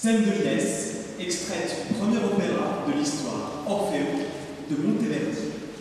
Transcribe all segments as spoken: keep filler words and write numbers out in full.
Scène de liesse, extraite du premier opéra de l'histoire, Orfeo, de Monteverdi.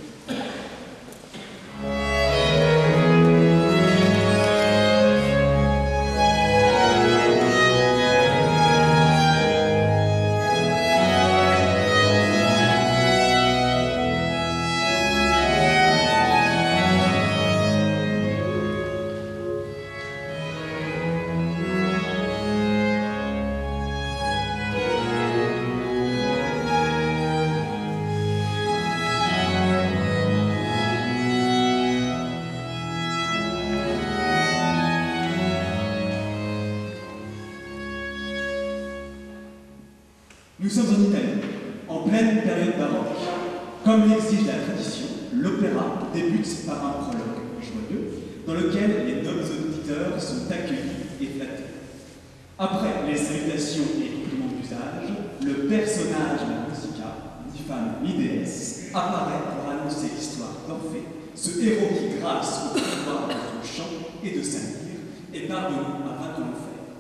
Nous sommes en Italie, en pleine période baroque. Comme l'exige la tradition, l'opéra débute par un prologue joyeux dans lequel les nobles auditeurs sont accueillis et flattés. Après les salutations et compliments d'usage, le personnage de la musica, ni femme ni déesse, apparaît pour annoncer l'histoire d'Orphée, ce héros qui, grâce au pouvoir de son chant et de sa lyre, est parvenu à vaincre l'enfer.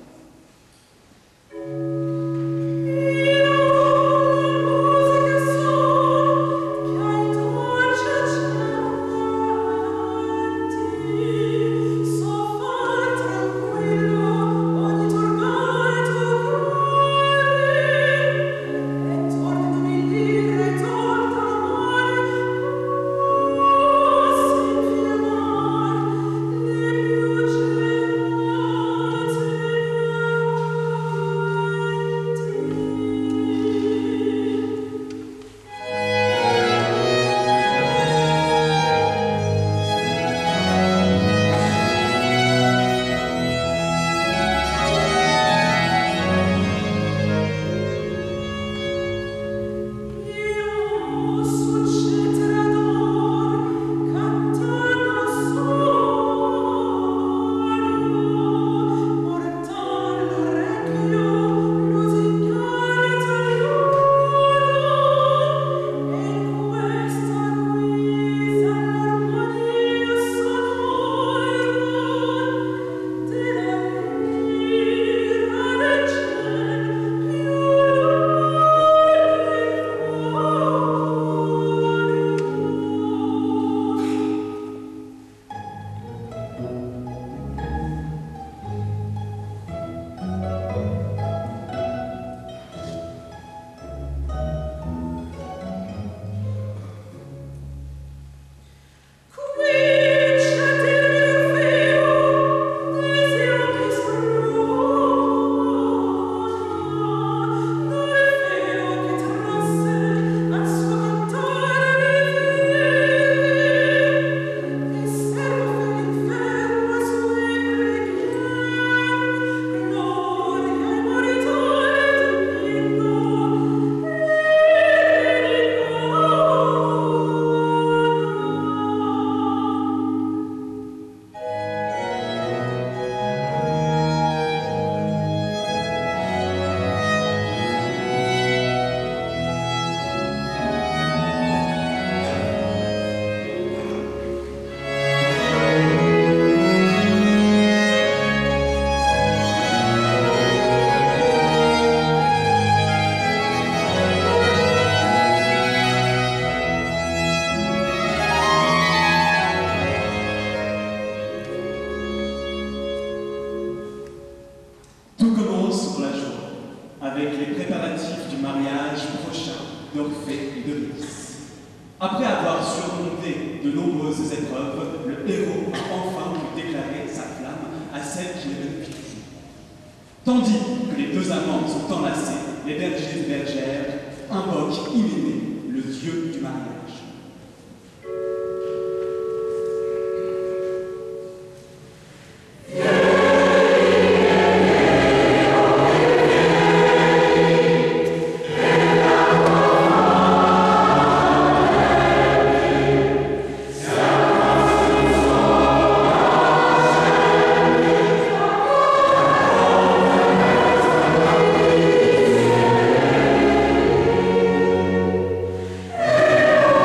Après avoir surmonté de nombreuses épreuves, le héros a enfin pu déclarer sa flamme à celle qui l'aimait depuis toujours. Tandis que les deux amants sont enlacés, les bergers et bergères invoquent Hyménée, le dieu du mariage. Yeah.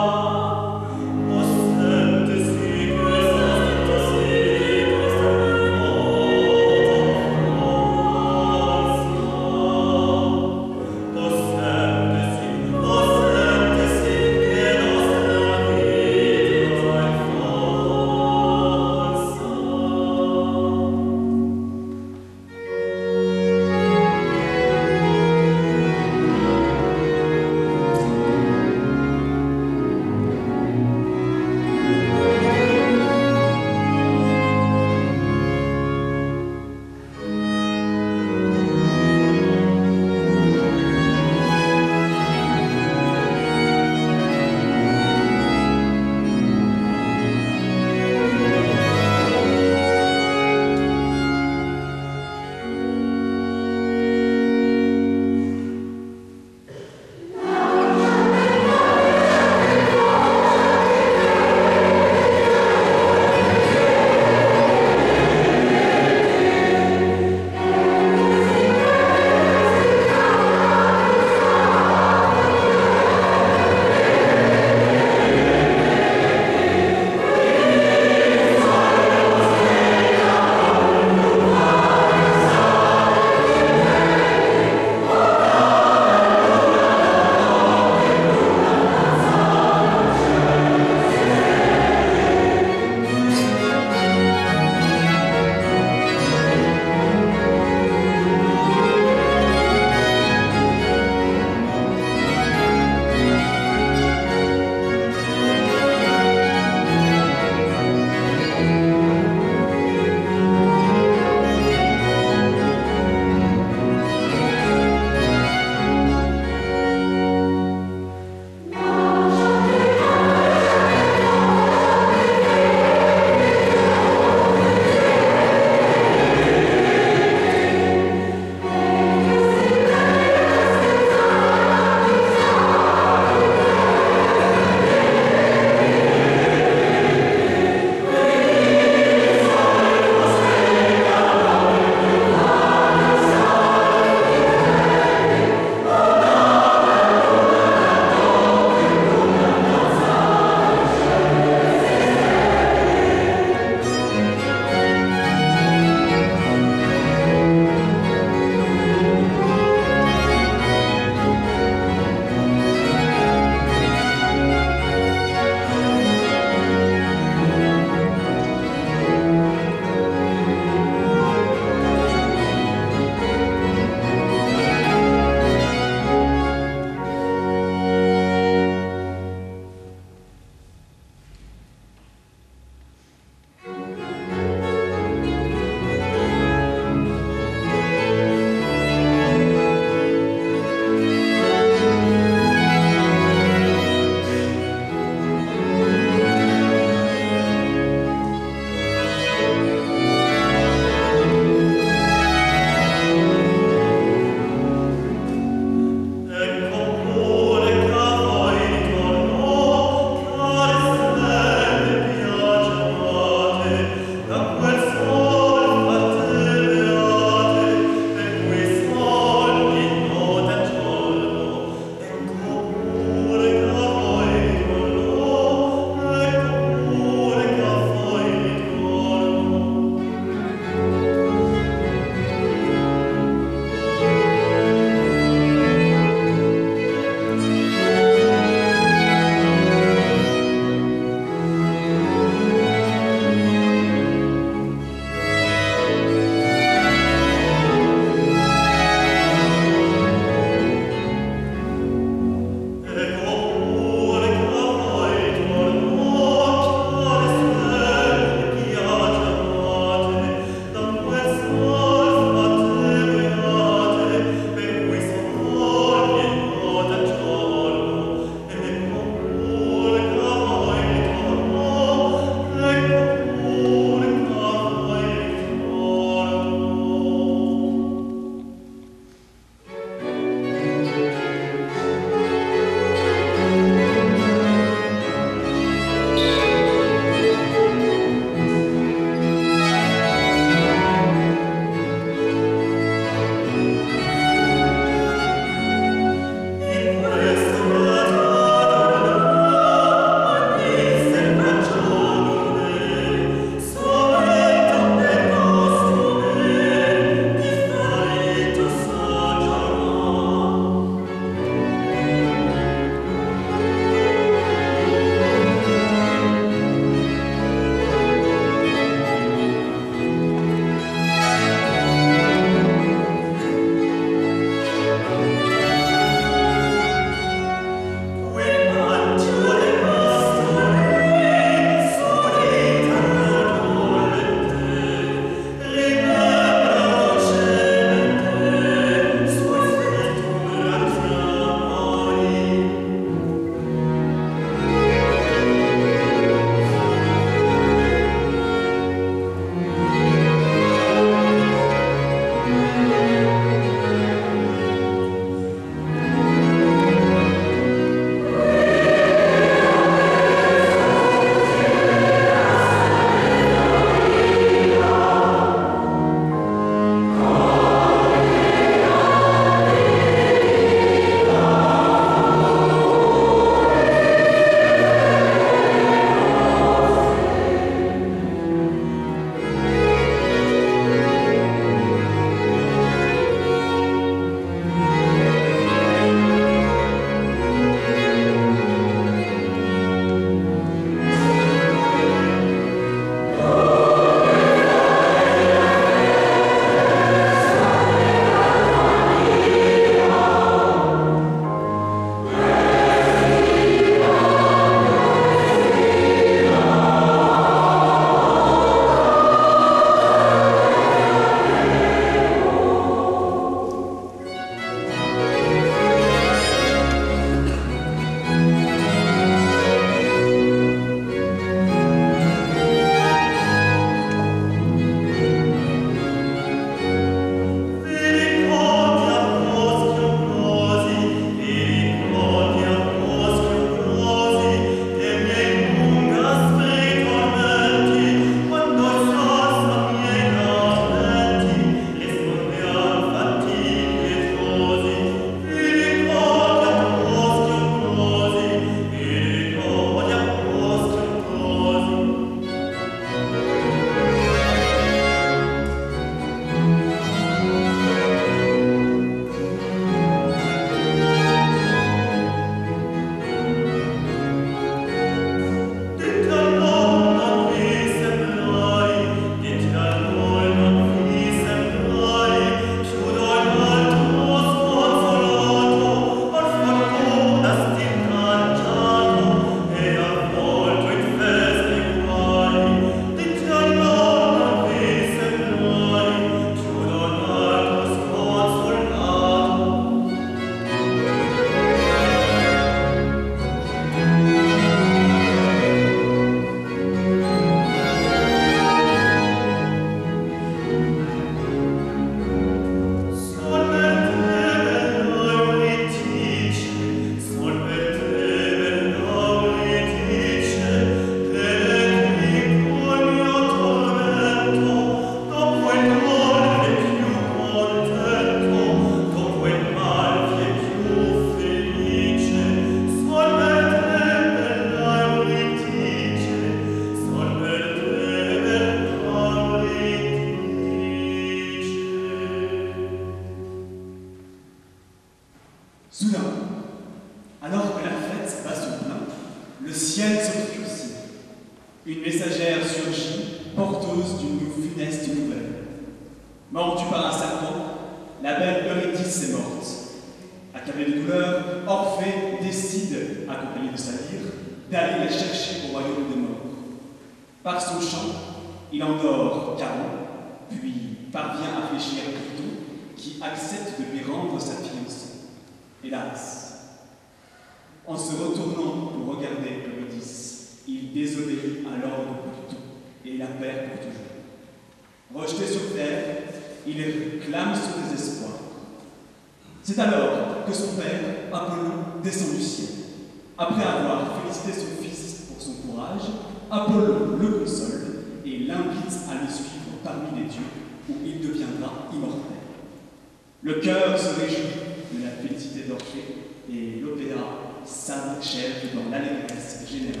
ciel s'obscurcit. Une messagère surgit, porteuse d'une funeste nouvelle. Mordue par un serpent, la belle Eurydice est morte. Accablée de douleur, Orphée décide, accompagné de sa lyre, d'aller la chercher au royaume des morts. Par son chant, il endort Charon, puis parvient à fléchir Pluton, qui accepte de lui rendre sa fiancée. Hélas, en se retournant pour regarder Eurydice, il désobéit à l'ordre de Pluton et la perd pour toujours. Rejeté sur terre, il clame son désespoir. C'est alors que son père, Apollon, descend du ciel. Après avoir félicité son fils pour son courage, Apollon le console et l'invite à le suivre parmi les dieux, où il deviendra immortel. Le cœur se réjouit de la félicité d'Orphée et l'opéra s'achève dans l'allégresse générale.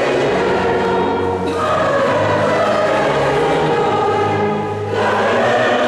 Thank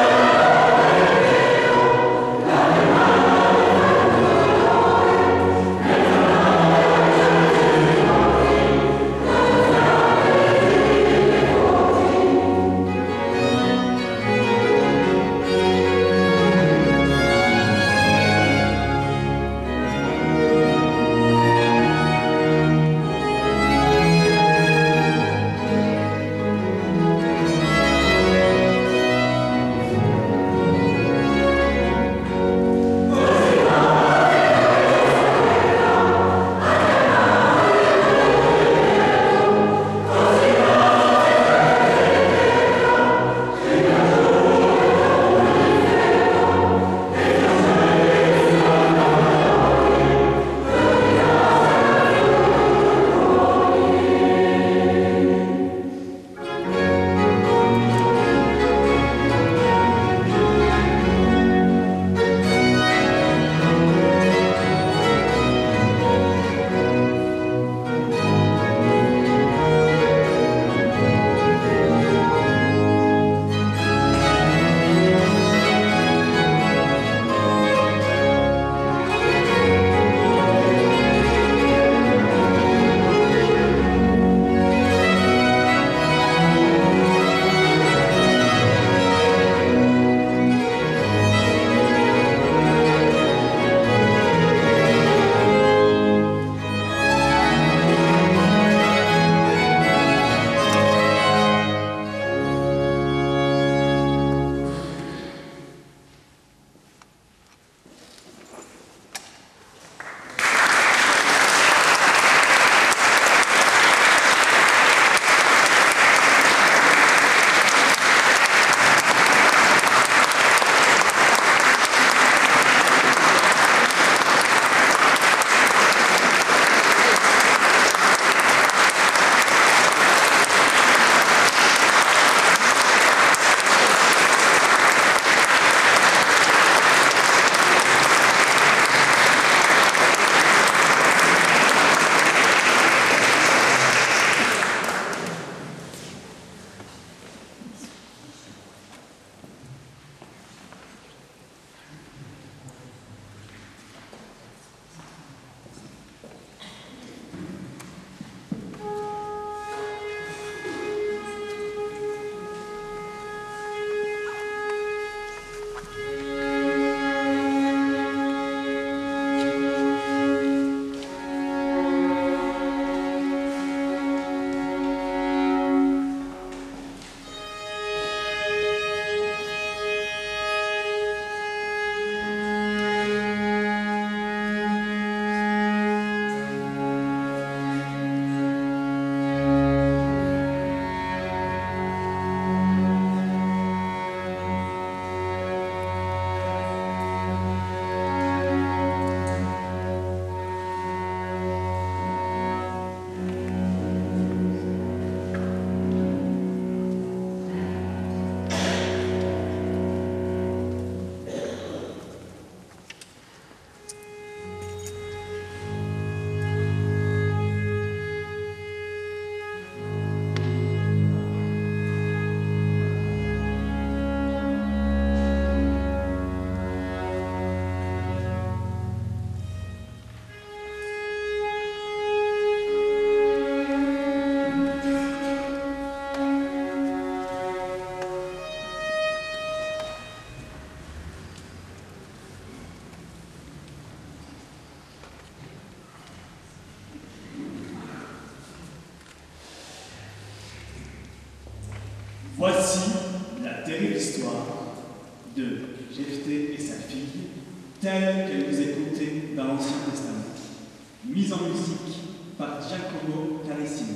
Voici la terrible histoire de Jephthé et sa fille, telle qu'elle nous est contée dans l'Ancien Testament, mise en musique par Giacomo Carissimi.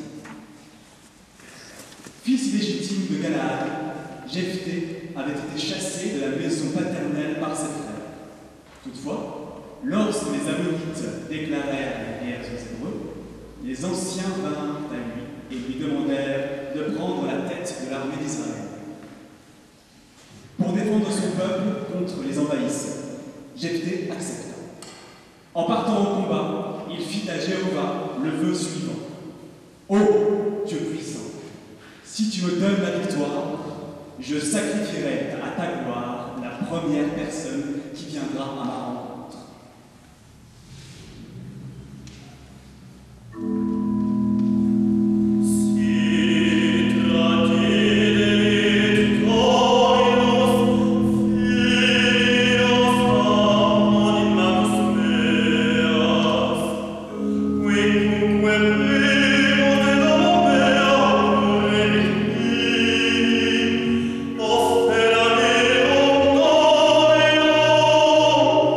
Fils légitime de Galaad, Jephthé avait été chassé de la maison paternelle par ses frères. Toutefois, lorsque les Ammonites déclarèrent la guerre aux Hébreux, les anciens vinrent à lui et lui demandèrent de prendre la tête de l'armée d'Israël. Pour défendre son peuple contre les envahisseurs, Jephthé accepta. En partant au combat, il fit à Jéhovah le vœu suivant. « Ô Dieu puissant, si tu me donnes la victoire, je sacrifierai à ta gloire la première personne qui viendra à ma rencontre. » Oh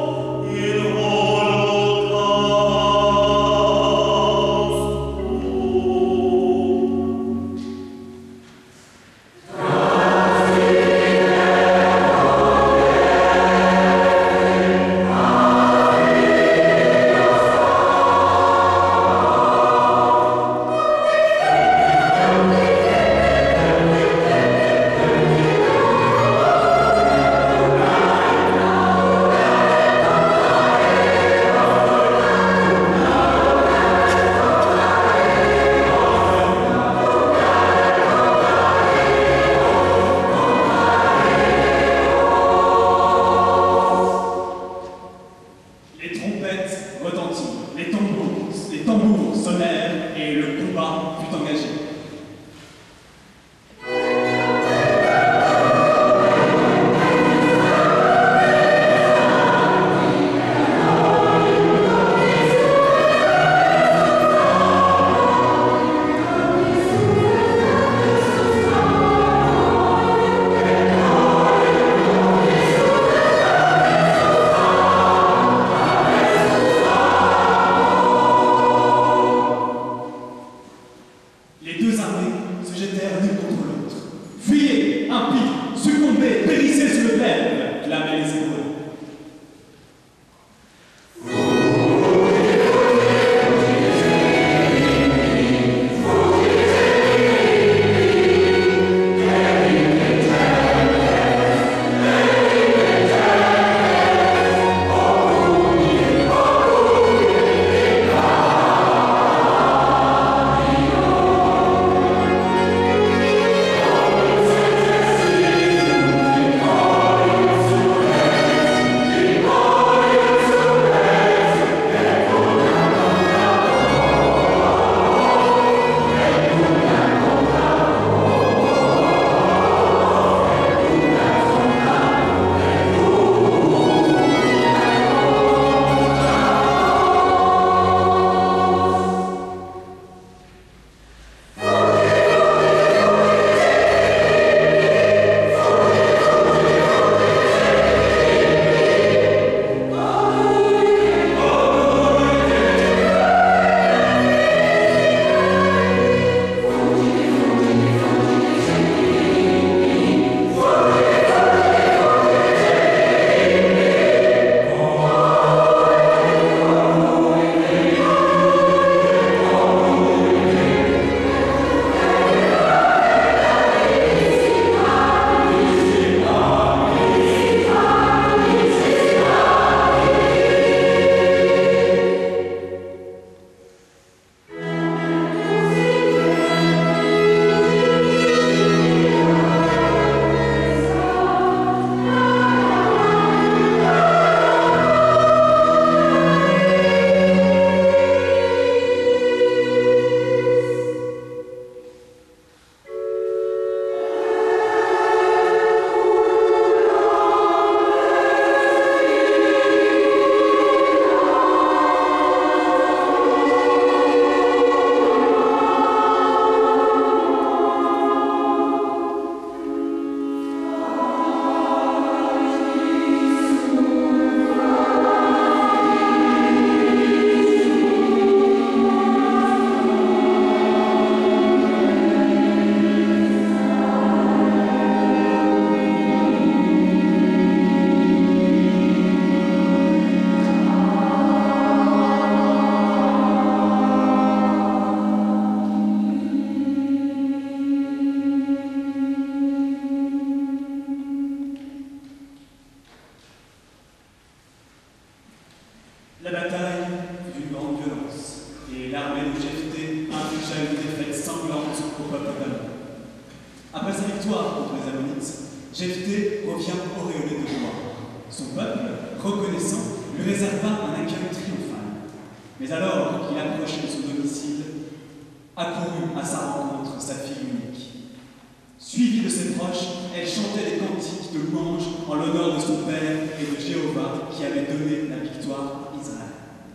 reconnaissant, lui réserva un accueil triomphal. Mais alors qu'il approchait de son domicile, accourut à sa rencontre sa fille unique. Suivie de ses proches, elle chantait des cantiques de louange en l'honneur de son père et de Jéhovah qui avait donné la victoire à Israël.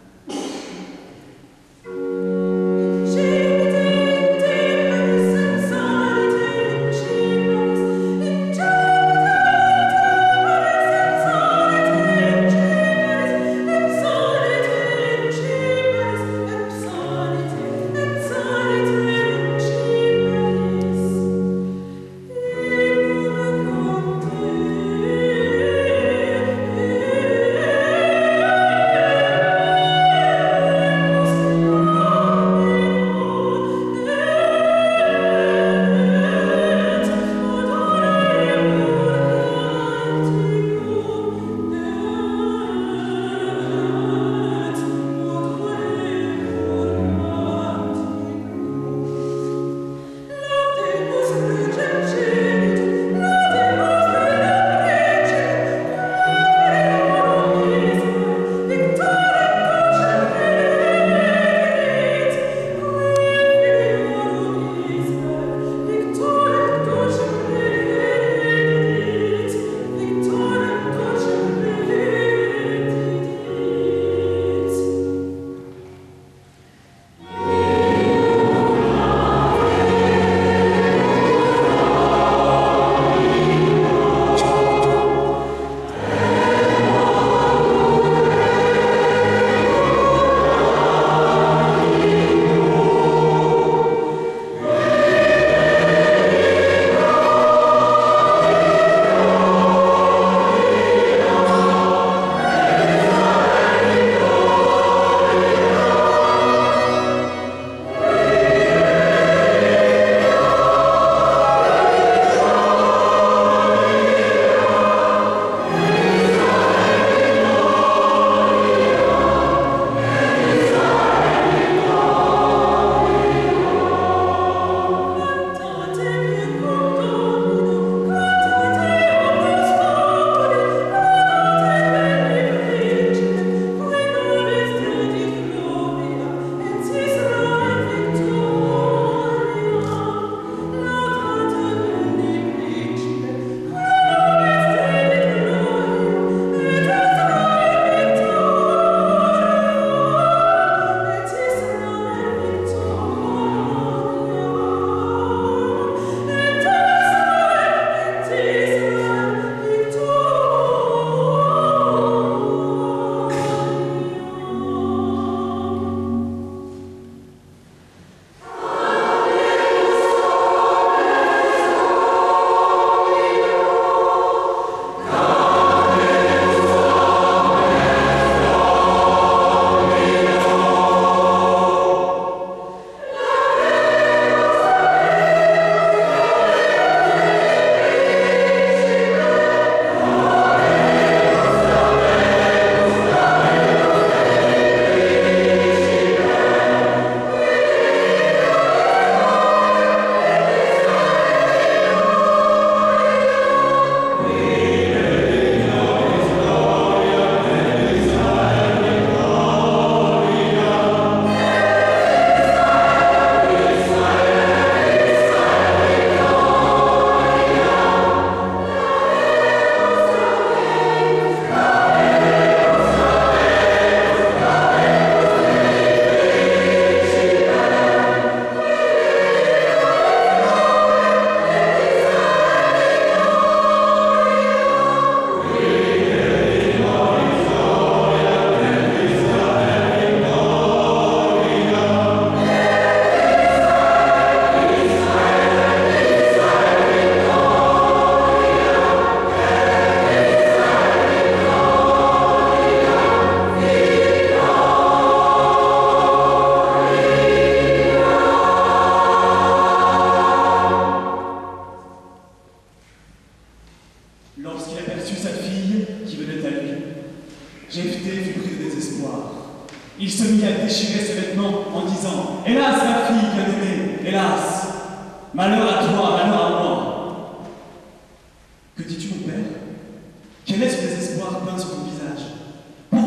Il se mit à déchirer ses vêtements en disant « Hélas, ma fille bien-aimée, hélas! Malheur à toi, malheur à moi !» « Que dis-tu, mon père? Quel est ce désespoir peint sur ton visage?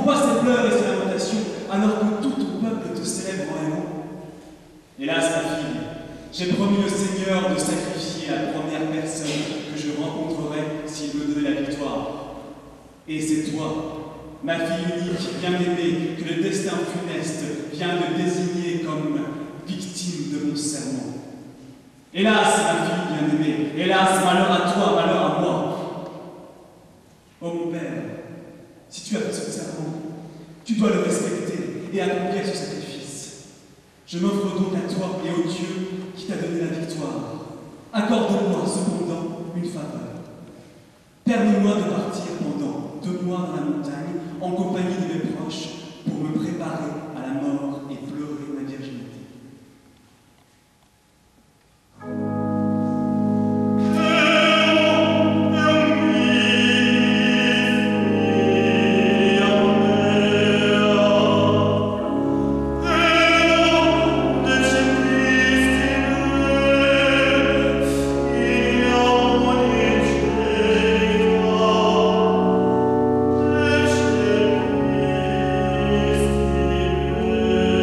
Pourquoi ces pleurs et ces lamentations alors que tout ton peuple te célèbre en héros? Hélas, ma fille, j'ai promis au Seigneur de sacrifier la première personne que je rencontrerai s'il me donnait la victoire. Et c'est toi, ma fille unique, bien-aimée, que le destin funeste vient de désigner comme victime de mon serment. Hélas, ma fille bien-aimée, hélas, malheur à toi, malheur à moi. Oh mon père, si tu as fait ce serment, tu dois le respecter et accomplir ce sacrifice. Je m'offre donc à toi et au Dieu qui t'a donné la victoire. Accorde-moi cependant une faveur. Permets-moi de partir pendant deux mois dans la montagne en compagnie de mes proches pour me préparer à la mort et pleurer ma virginité. Thank you.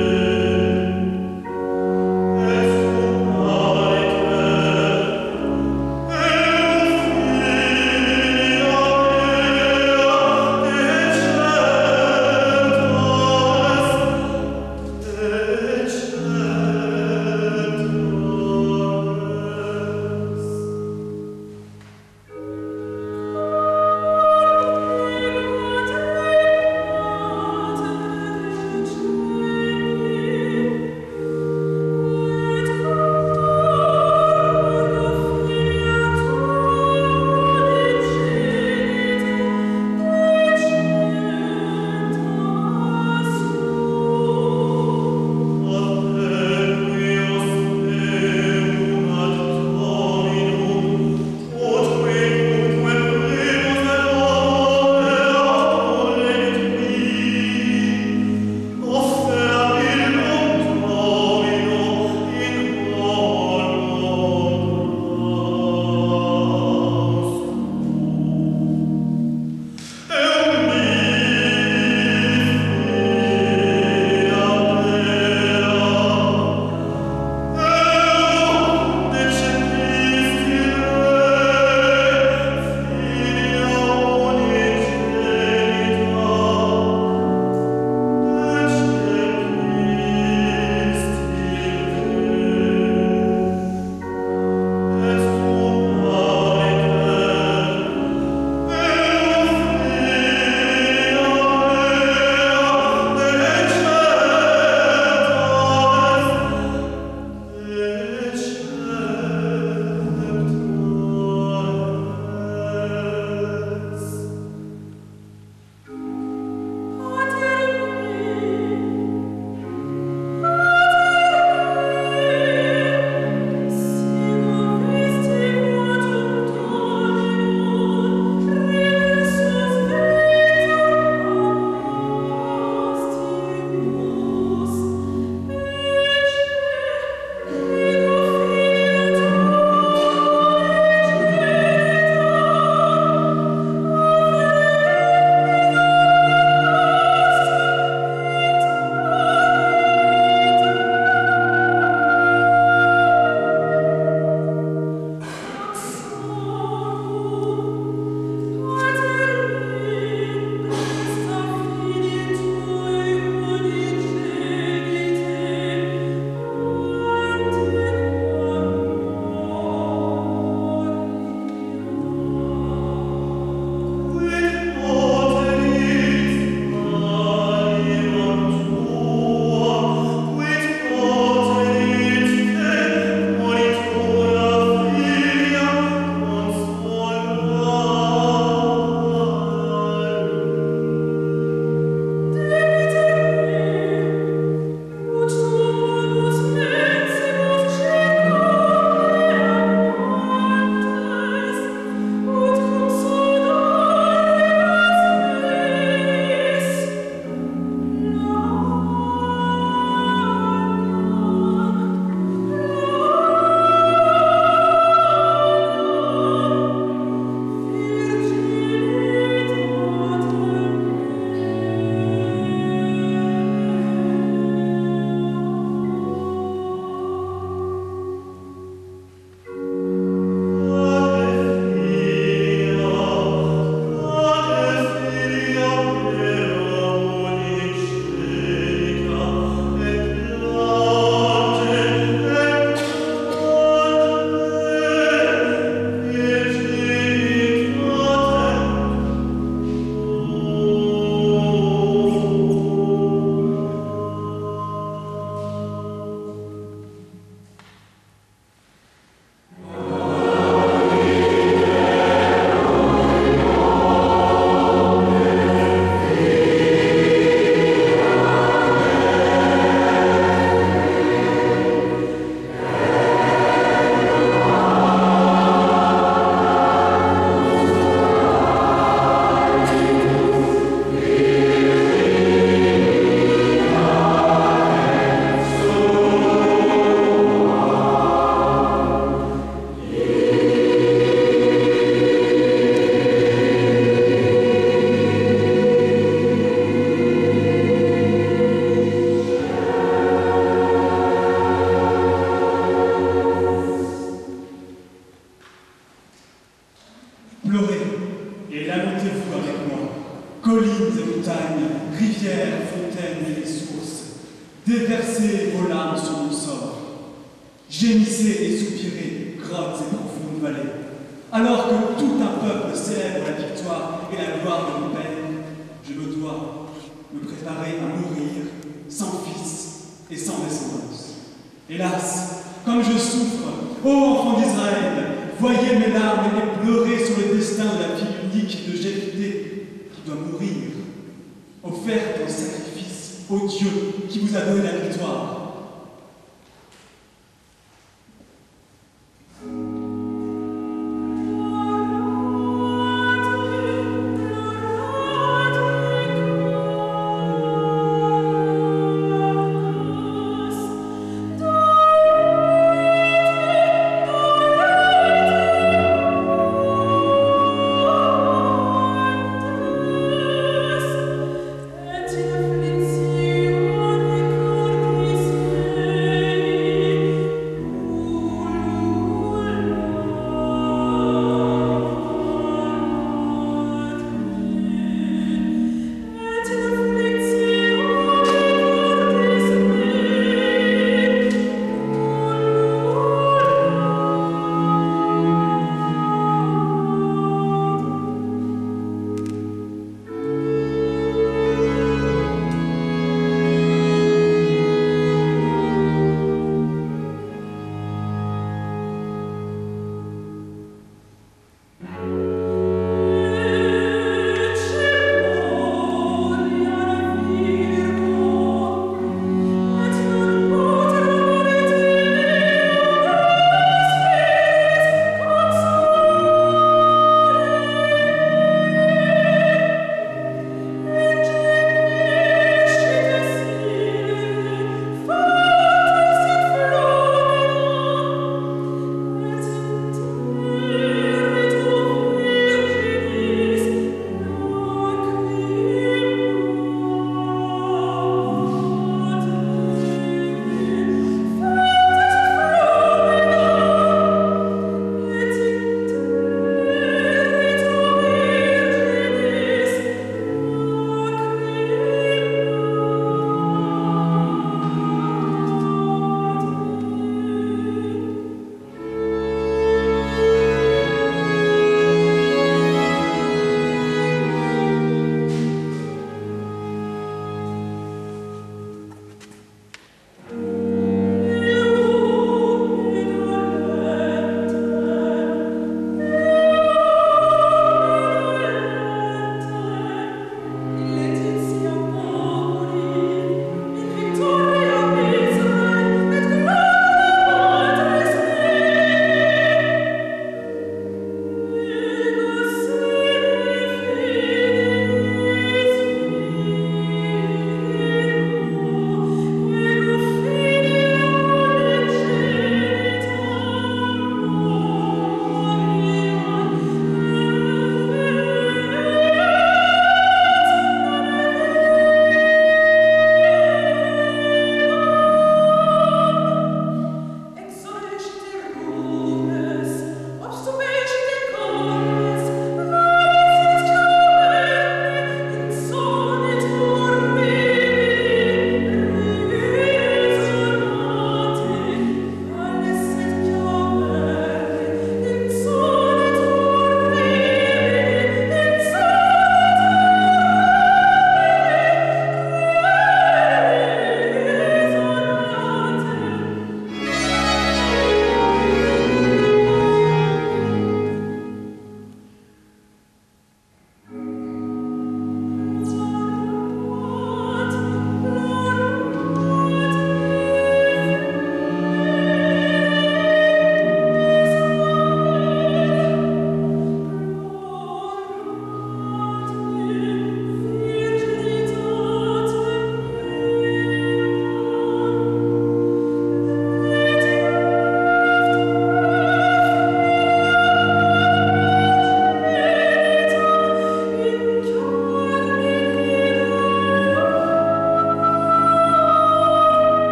collines et montagnes, rivières, fontaines et sources, déversez vos larmes sur mon sort. Gémissez et soupirez, grottes et profondes vallées, alors que tout un peuple célèbre la victoire et la gloire de mon père, je me dois me préparer à mourir sans fils et sans descendance. Hélas, comme je souffre, ô enfants d'Israël, voyez mes larmes et pleurez sur le destin de la fille unique de Jéphthé qui doit mourir, offerte en sacrifice au Dieu qui vous a donné la victoire.